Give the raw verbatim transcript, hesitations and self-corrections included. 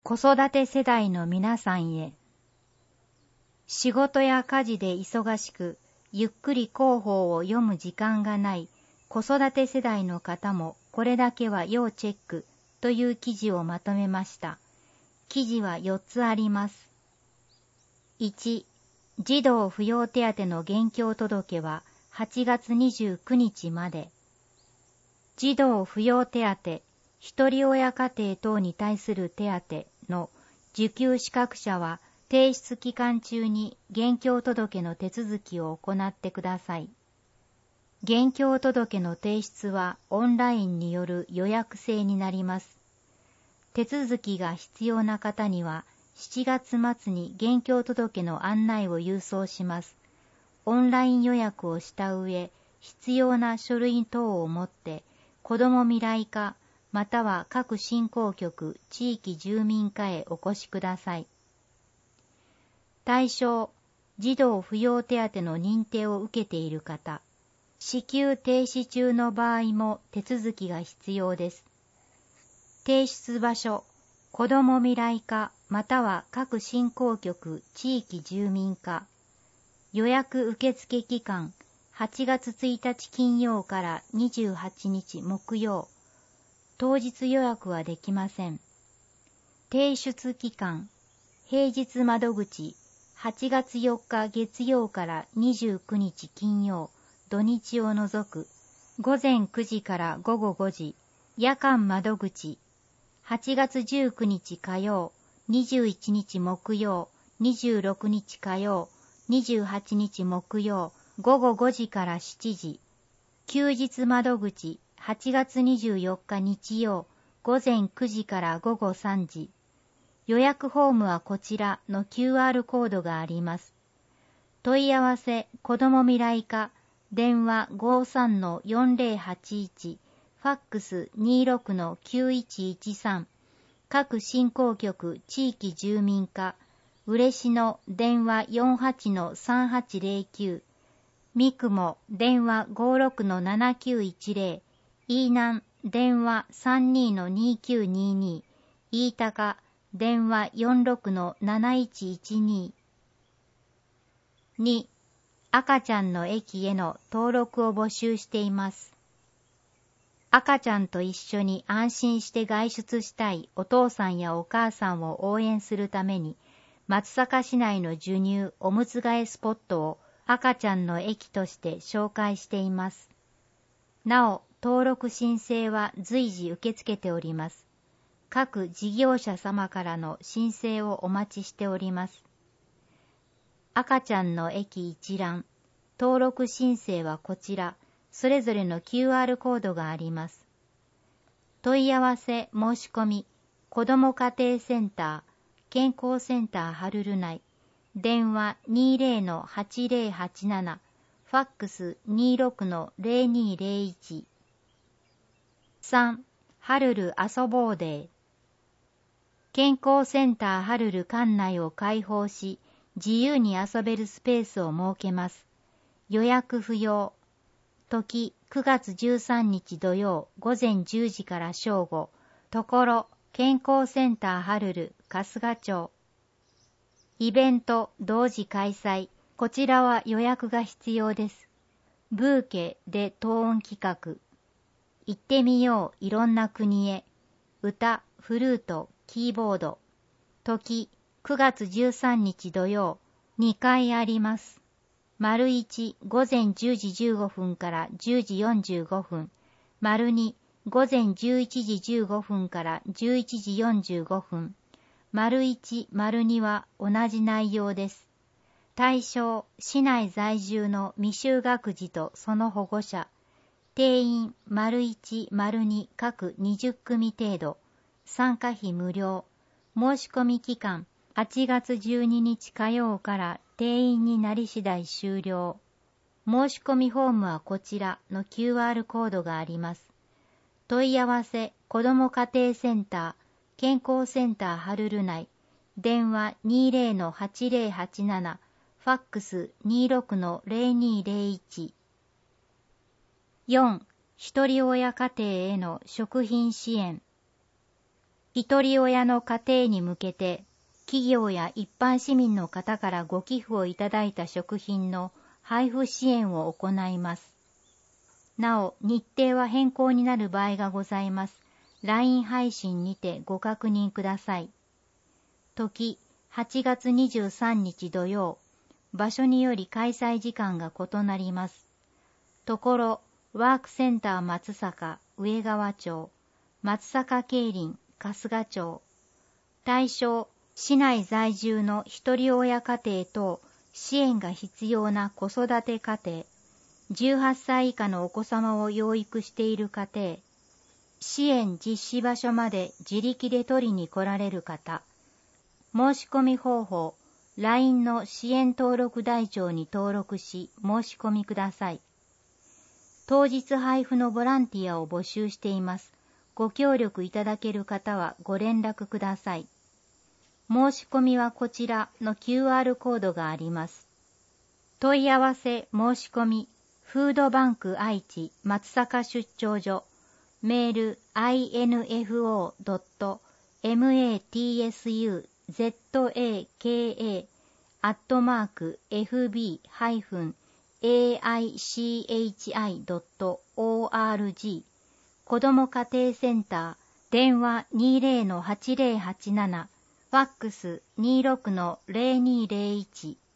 子育て世代の皆さんへ。仕事や家事で忙しく、ゆっくり広報を読む時間がない子育て世代の方もこれだけは要チェックという記事をまとめました。記事はよっつあります。いち、児童扶養手当の現況届ははちがつにじゅうくにちまで。児童扶養手当、一人親家庭等に対する手当の受給資格者は提出期間中に現況届の手続きを行ってください。現況届の提出はオンラインによる予約制になります。手続きが必要な方にはしちがつ末に現況届の案内を郵送します。オンライン予約をした上、必要な書類等を持って子ども未来課または各振興局、地域住民課へお越しください。対象、児童扶養手当の認定を受けている方、支給停止中の場合も手続きが必要です。提出場所、子ども未来課または各振興局、地域住民課。予約受付期間、はちがつついたち金曜からにじゅうはちにち木曜。当日予約はできません。提出期間、平日窓口、はちがつよっか月曜からにじゅうくにち金曜、土日を除く、ごぜんくじからごごごじ、夜間窓口、はちがつじゅうくにち火曜、にじゅういちにち木曜、にじゅうろくにち火曜、にじゅうはちにち木曜、ごごごじからしちじ、休日窓口、はちがつにじゅうよっか日曜、ごぜんくじからごごさんじ。予約フォームはこちらの キューアール コードがあります。問い合わせ、子ども未来課、電話 ごさんのよんぜろはちいち、ファックス にじゅうろくのきゅういちいちさん、各振興局、地域住民課、嬉野電話 よんはちのさんはちぜろきゅう、三雲電話 ごろくのななきゅういちぜろ、飯南電話 さんにのにきゅうにに、飯高電話 よんろくのなないちいちに。に、赤ちゃんの駅への登録を募集しています。赤ちゃんと一緒に安心して外出したいお父さんやお母さんを応援するために、松阪市内の授乳おむつ替えスポットを赤ちゃんの駅として紹介しています。なお、登録申請は随時受け付けております。各事業者様からの申請をお待ちしております。赤ちゃんの駅一覧、登録申請はこちら、それぞれの キューアール コードがあります。問い合わせ申し込み、子ども家庭センター、健康センターはるる内、電話 にじゅうのはちぜろはちなな、ファックス にじゅうろくのぜろにぜろいち。さん. はるる遊ぼうデー。健康センターはるる館内を開放し、自由に遊べるスペースを設けます。予約不要。時くがつじゅうさんにち土曜午前じゅうじから正午。ところ健康センターはるる春日町。イベント同時開催。こちらは予約が必要です。ブーケで等音企画。行ってみよういろんな国へ。歌、フルート、キーボード。時くがつじゅうさんにち土曜、にかいあります。丸いち、午前じゅうじじゅうごふんからじゅうじよんじゅうごふん。丸に、午前じゅういちじじゅうごふんからじゅういちじよんじゅうごふん。丸いち、丸には同じ内容です。対象、市内在住の未就学児とその保護者。定員、丸いち、丸に各にじゅっくみ程度。参加費無料。申し込み期間、はちがつじゅうににち火曜から定員になり次第終了。申し込みフォームはこちらの キューアール コードがあります。問い合わせ、子ども家庭センター、健康センターはるる内、電話 にじゅうのはちぜろはちなな、ファックス にじゅうろくのぜろにぜろいち。よん. ひとり親家庭への食品支援。 一人親の家庭に向けて、企業や一般市民の方からご寄付をいただいた食品の配布支援を行います。なお、日程は変更になる場合がございます。ライン 配信にてご確認ください。時、はちがつにじゅうさんにち土曜。場所により開催時間が異なります。ところ、ワークセンター松阪、上川町、松阪競輪、春日町。対象、市内在住の一人親家庭等、支援が必要な子育て家庭、じゅうはっさい以下のお子様を養育している家庭、支援実施場所まで自力で取りに来られる方、申し込み方法、ライン の支援登録台帳に登録し申し込みください。当日配布のボランティアを募集しています。ご協力いただける方はご連絡ください。申し込みはこちらの キューアール コードがあります。問い合わせ申し込み、フードバンク愛知松阪出張所、メール アイエヌエフオードットマツザカ アットマーク エフビー ハイフン エーアイシーエイチアイ ドット オーアールジー 子ども家庭センター、電話 にじゅうのはちぜろはちなな、ファックス にじゅうろくのゼロにゼロいち